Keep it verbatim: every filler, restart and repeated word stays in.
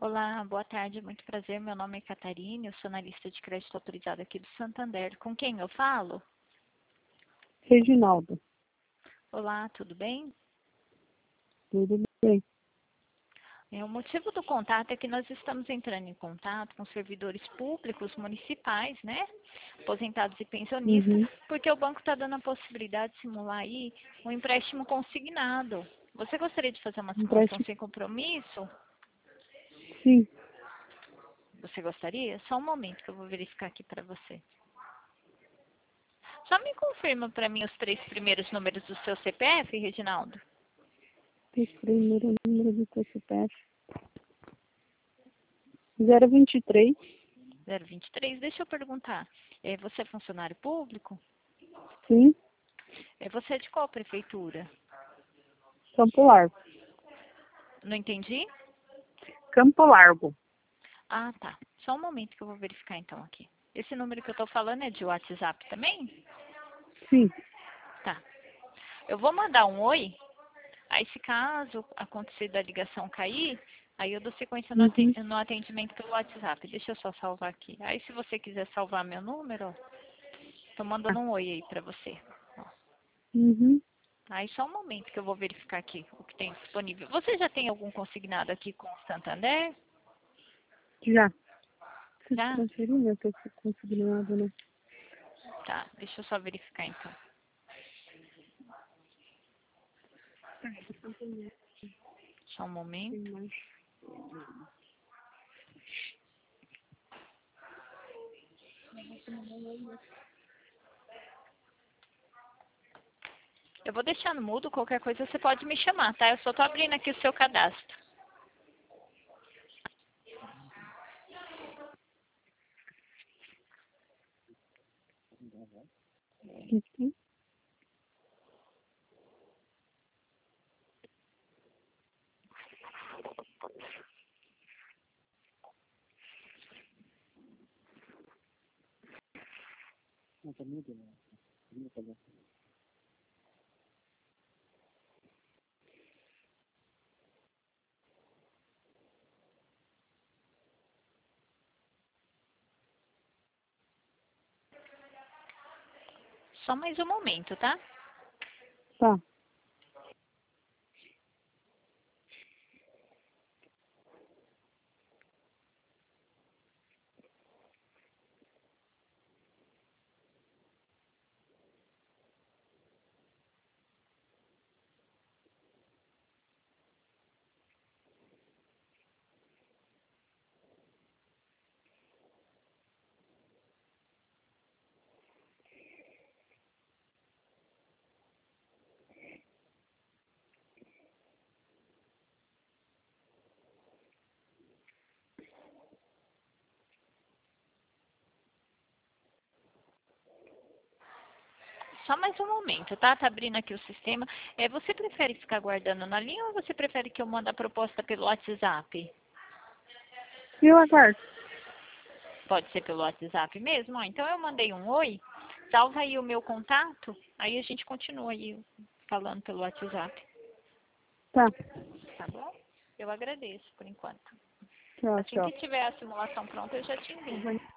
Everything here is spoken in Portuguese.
Olá, boa tarde, muito prazer. Meu nome é Catarina, eu sou analista de crédito autorizado aqui do Santander. Com quem eu falo? Reginaldo, Olá, tudo bem? tudo bem? É, o motivo do contato é que nós estamos entrando em contato com servidores públicos municipais, né? Aposentados e pensionistas, Uhum. porque o banco está dando a possibilidade de simular aí um empréstimo consignado. Você gostaria de fazer uma simulação Empréstimo? sem compromisso? Sim, Você gostaria? Só um momento que eu vou verificar aqui para você. Só me confirma para mim os três primeiros números do seu C P F, Reginaldo. o primeiro número do teu C P F. zero vinte e três, zero vinte e três. Deixa eu perguntar. É, você é funcionário público? sim, É, você é de qual prefeitura? Campo Largo. Não entendi? Campo Largo, Ah, tá. Só um momento que eu vou verificar então aqui. Esse número que eu estou falando é de WhatsApp também? sim. Tá. Eu vou mandar um oi. Aí, se caso acontecer da ligação cair, aí eu dou sequência no aten- Uhum. no atendimento pelo WhatsApp. Deixa eu só salvar aqui. Aí, se você quiser salvar meu número, ó, tô mandando Tá. um oi aí pra você. Ó. Uhum. Aí, só um momento que eu vou verificar aqui o que tem disponível. Você já tem algum consignado aqui com o Santander? Já. Preciso Já? transferir, né? Que eu consegui nada, né? Tá, deixa eu só verificar então. Só um momento. Tem mais. Eu vou deixar no mudo, qualquer coisa você pode me chamar, tá? Eu só tô abrindo aqui o seu cadastro. Uhum. Só mais um momento, tá? Tá. Só mais um momento, tá? Tá abrindo aqui o sistema. É, você prefere ficar guardando na linha ou você prefere que eu mande a proposta pelo WhatsApp? Eu aguardo. Pode ser pelo WhatsApp mesmo? Ó, então eu mandei um oi. Salva aí o meu contato. Aí a gente continua aí falando pelo WhatsApp. Tá. Tá bom? Eu agradeço por enquanto. Tchau, Assim tchau. que tiver a simulação pronta, eu já te envio.